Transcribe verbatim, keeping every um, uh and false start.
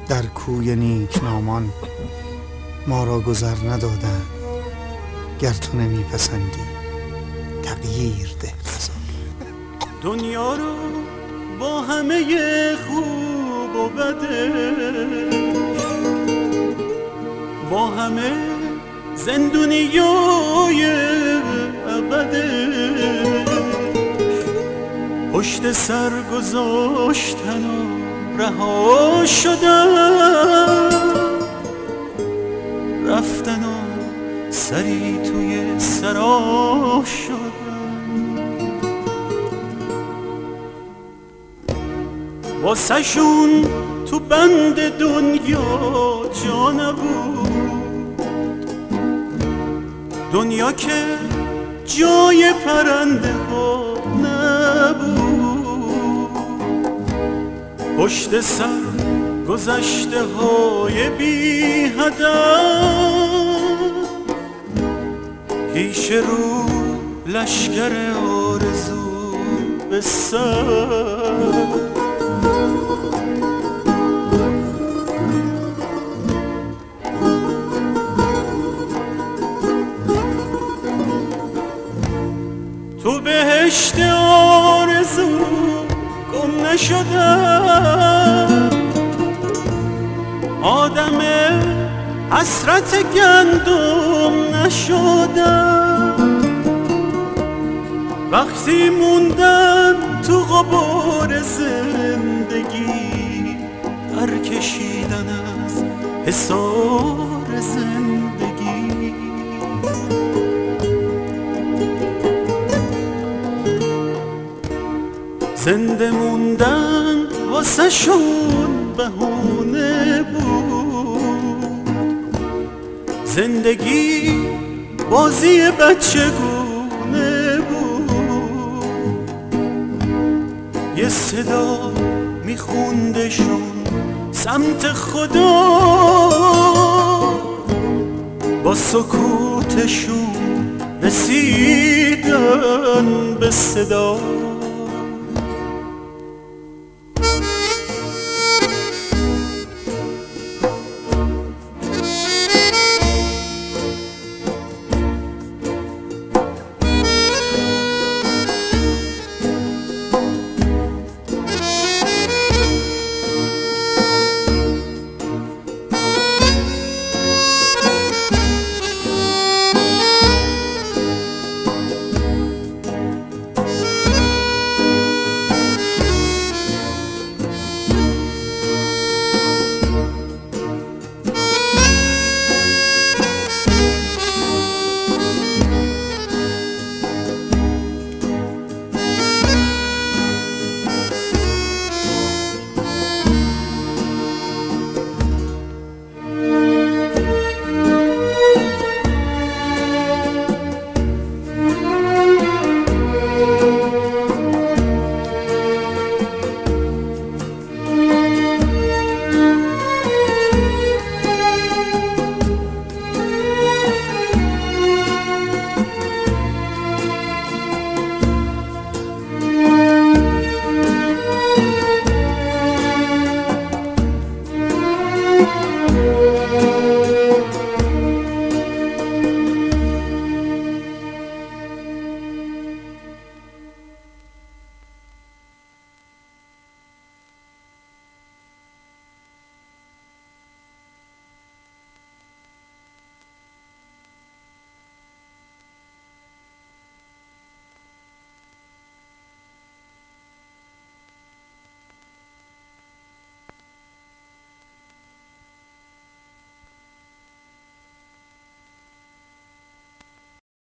در کوی نیکنامان ما را گذر ندادند. گر تو نمیپسندی تغییر ده قضا. دنیا رو با همه خوب و بدش، با همه زندونیای ابدش، پشت سر گذاشتن و رها شدن، رفتن و سری توی سرا شدن. واسه شون تو بند دنیا جا نبود، دنیا که جای پرنده ها نبود. پشت سر گذشته های بی هدف، پیش رو لشکر آرزو به سر. تو بهشت آرزو گم نشدم، آدم حسرت گندم نشدم. وقتی موندم تو غبار زندگی، در کشیدن از حصار زندگی. زنده موندن واسه شون بهونه بود، زندگی بازی بچگونه بود. یه صدا میخوندشون سمت خدا، با سکوتشون رسیدن به صدا.